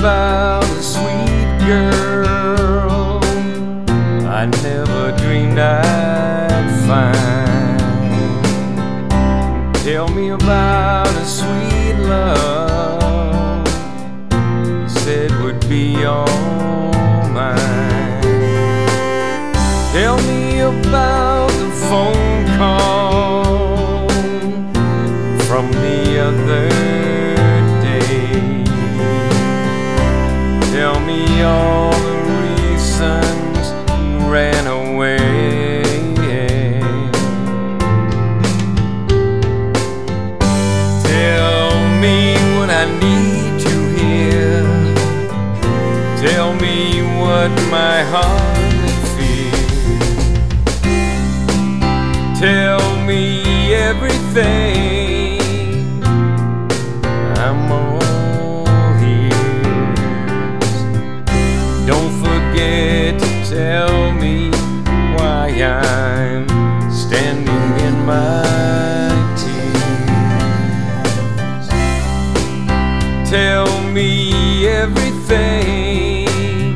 about a sweet girl I never dreamed I'd find. Tell me about a sweet love you said would be all mine. Tell me about the phone call from the other day. Tell me all the reasons you ran away. Tell me what I need to hear. Tell me what my heart will feel. Tell me everything. I'm all ears. Don't forget to tell me why I'm standing in my tears. Tell me everything.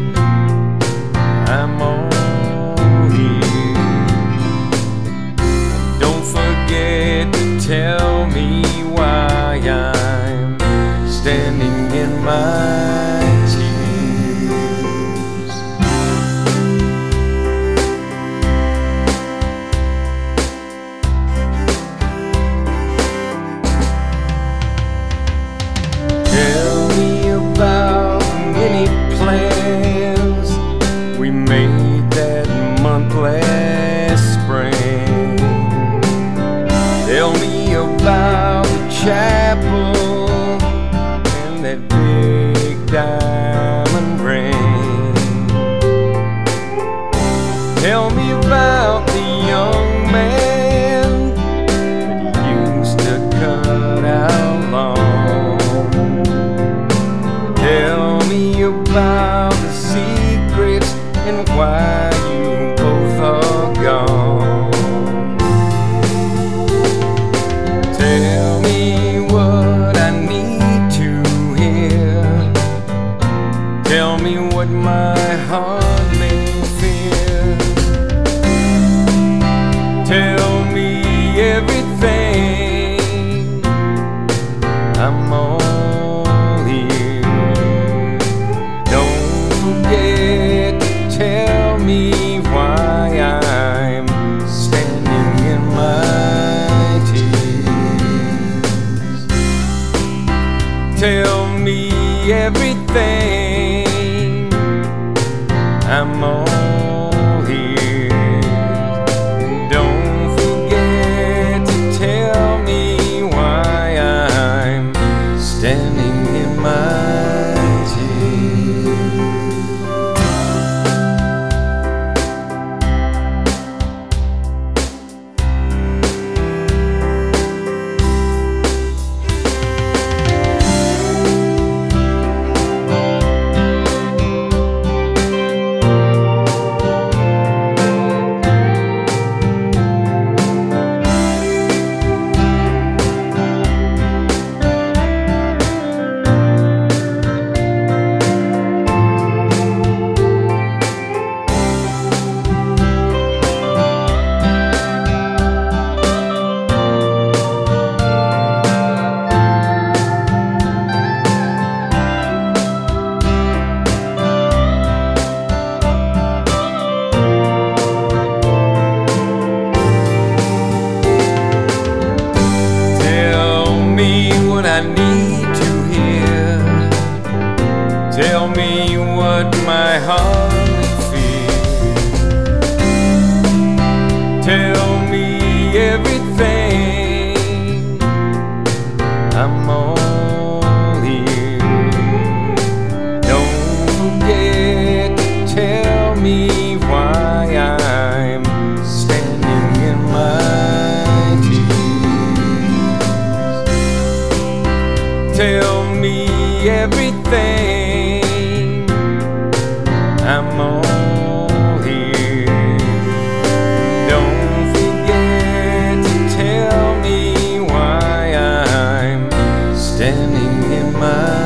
I'm all ears. Don't forget to tell me why I'm standing in my tears. Tell me about many plans we made that month last spring. Tell me about the chapel and that big diamond ring. Tell me about the young man that used to cut out long. Tell me about the secrets and why you both are gone. Tell me what I need to hear. Tell me what my heart may fear. Tell me everything. I'm all ears. Don't forget to tell me why I'm standing in my tears. Tell me everything. I'm all ears. Don't forget to tell me why I'm standing in my tears. I need to hear. Tell me what my heart will feel. Tell me everything. I'm all ears. Don't forget to tell me why I'm standing in my tears. Tell me everything. I'm all ears. Don't forget to tell me why I'm standing in my